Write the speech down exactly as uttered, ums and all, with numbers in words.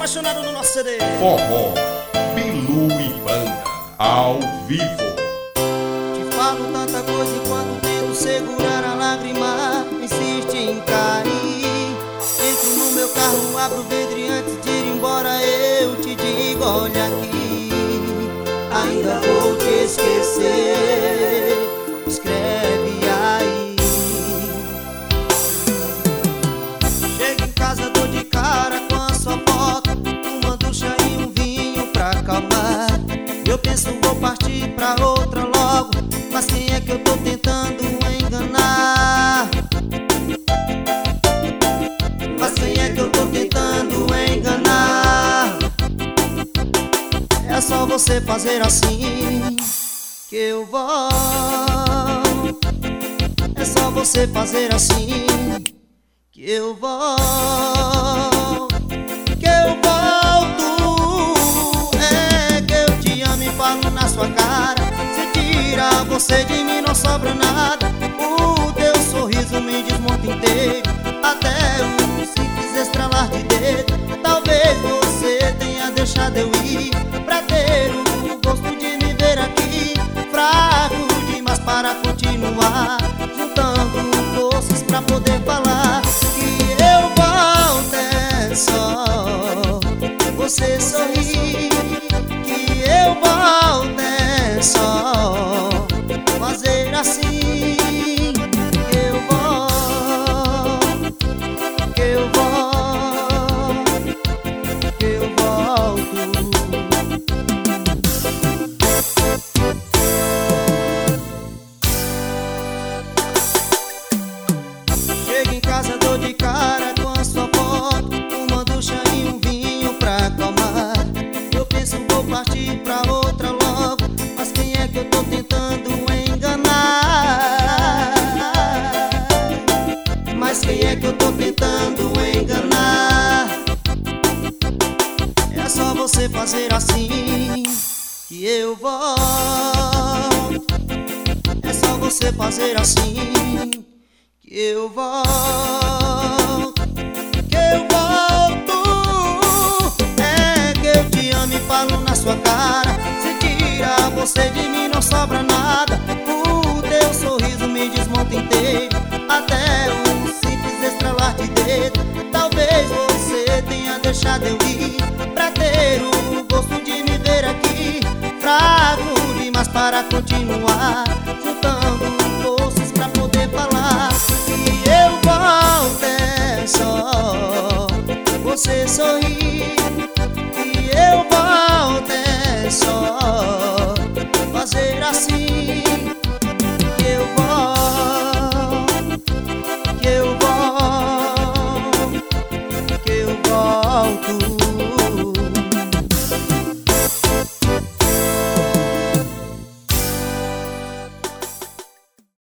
apaixonado no nosso C D. Forró, Bilu e Banda, ao vivo. Te falo tanta coisa enquanto tento segurar a lágrima, insiste em cair. Entro no meu carro, abro o vidro e antes de ir embora eu te digo, olha aqui, ainda vou te esquecer, escreve aí. Chego em casa, dou de cara com a sua foto, uma ducha e um vinho pra acalmar. Eu penso vou partir pra outra logo, mas quem é que eu tô tentando enganar? Mas quem é que eu tô tentando enganar? É só você fazer assim que eu volto. É só você fazer assim que eu volto, que eu volto. É que eu te amo e falo na sua cara. Se tira você de mim não sobra nada. O teu sorriso me desmonta inteiro, até um simples estralar de dedo. Talvez você tenha deixado eu ir pra ter o gosto de me ver aqui, fraco demais para continuar, juntando forças pra poder falar que eu volto. É só você sorrir que eu volto. É só fazer assim que eu volto, que eu volto, que eu volto. Chego em casa, dou de cara com a sua foto, uma ducha e um vinho pra acalmar. Eu penso vou partir pra outra logo, mas quem é que eu tô tentando enganar? Mas quem é que eu tô tentando enganar? É só você fazer assim que eu volto. É só você fazer assim que eu volto, que eu volto. É que eu te amo e falo na sua cara. Se tira você de mim não sobra nada. O teu sorriso me desmonta inteiro, até um simples estralar de dedo. Talvez você tenha deixado eu ir pra ter o gosto de me ver aqui, fraco demais para continuar, juntando forças pra poder falar que eu volto. É só você sorrir